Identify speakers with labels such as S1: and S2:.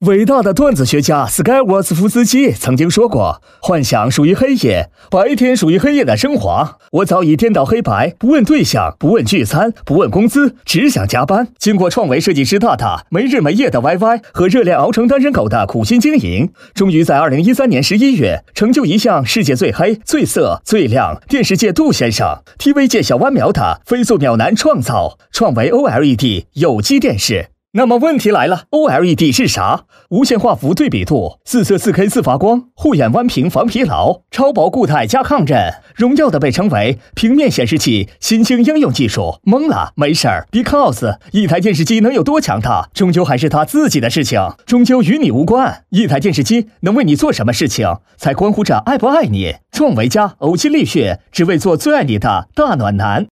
S1: 伟大的段子学家斯盖沃斯夫斯基曾经说过：“幻想属于黑夜，白天属于黑夜的升华。”我早已颠倒黑白，不问对象，不问聚餐，不问工资，只想加班。经过创维设计师大大没日没夜的 YY 和热恋熬成单身狗的苦心经营，终于在2013年11月成就一项世界最黑、最色、最亮、电视界杜先生、TV 界小弯苗的飞速秒男创造创维 OLED 有机电视。那么问题来了 ，OLED 是啥？无线画幅对比度，4色 4K 自发光，护眼弯屏防疲劳，超薄固态加抗震，荣耀的被称为平面显示器新兴应用技术。懵了没事儿 ，because 一台电视机能有多强大，终究还是他自己的事情，终究与你无关。一台电视机能为你做什么事情，才关乎着爱不爱你。创维家呕心沥血，只为做最爱你的大暖男。